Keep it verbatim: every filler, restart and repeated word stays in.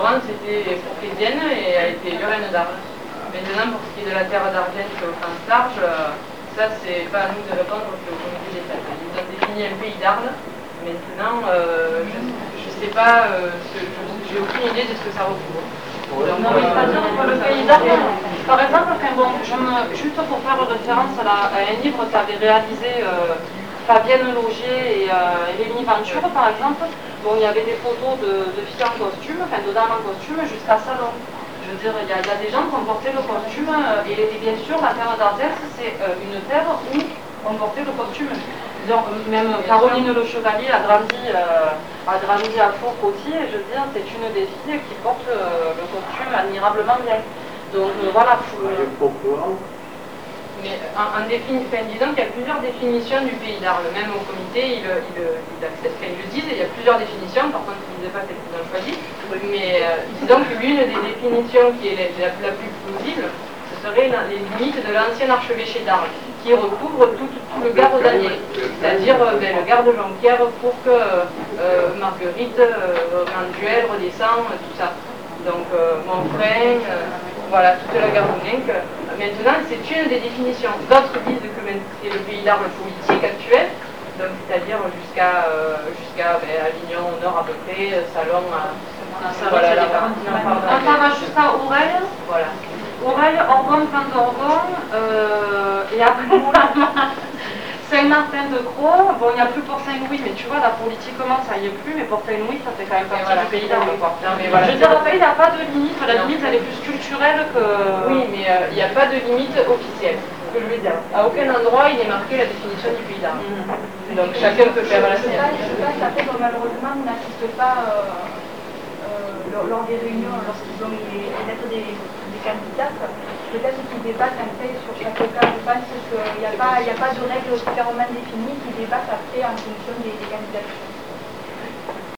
avant c'était Fortésienne et a été Lorraine d'Arles. Maintenant, pour ce qui est de la terre d'Argent au sens large, ça c'est pas à nous de répondre, c'est au comité des fêtes. Ils ont défini un pays d'Arles. Maintenant, euh, je ne sais pas, euh, j'ai aucune idée de ce que ça recouvre. Donc, non, mais c'est-à-dire que le pays d'Arles, par exemple, enfin, bon, je me, juste pour faire référence à, la, à un livre qu'avait réalisé euh, Fabienne Logier et, euh, et Rémi Venture, par exemple, bon, il y avait des photos de, de filles en costume, enfin de dames en costume, jusqu'à Salon. Je veux dire, il y, a, il y a des gens qui ont porté le costume, et, et bien sûr, la terre d'Ardèche, c'est euh, une terre où on portait le costume. Donc, même Caroline Le Chevalier a grandi, euh, a grandi à Fourcotti, et je veux dire, c'est une des filles qui porte euh, le costume admirablement bien. Donc euh, voilà. Faut, euh... Mais en, en défini, enfin, disons qu'il y a plusieurs définitions du pays d'Arles. Même au comité, ils il, il, il acceptent, enfin, ils le disent, il y a plusieurs définitions, par contre ils ne disaient pas celle qu'ils ont choisie. Mais euh, disons que l'une des définitions qui est la, la, la plus plausible, ce serait la, les limites de l'ancien archevêché d'Arles, qui recouvre tout, tout le Gard d'Anier, c'est-à-dire euh, ben, le Gard de Jonquière, Fourques, euh, Marguerite, euh, Manduel, Redescend, tout ça. Donc euh, Montfrein, euh, voilà, toute la Gare de Ninck. Maintenant, c'est une des définitions. D'autres disent que c'est le pays d'Arles politique actuel, donc c'est-à-dire jusqu'à euh, jusqu'à ben, Avignon au nord à peu près, Salon à... Ah, ça voilà, va, là-bas. Ça va jusqu'à Oreille. Voilà. Oreille, Orgon, Fin d'Orgon, euh, et après Saint-Martin-de-Croix. Bon, il n'y a plus Port-Saint-Louis, mais tu vois, là, politiquement, ça y est plus, mais Port-Saint-Louis, ça fait quand même partie voilà, du pays d'Arles, quoi. Voilà, je veux dire, après, il n'y a pas de limite, la non. limite, elle est plus culturelle que... Oui, mais il euh, n'y a pas de limite officielle. Ce que je veux dire, à aucun endroit, il est marqué la définition du pays d'Arles. Mmh. Donc, chacun peut faire la sienne. Je ne sais pas, après, bon, malheureusement, on n'assiste pas euh, euh, lors des réunions, lorsqu'ils ont les lettres des, des candidats. Peut-être qu'ils débattent un peu sur chaque cas. Je pense qu'il n'y a, a pas de règles clairement définies qui débattent après en fonction des, des candidatures.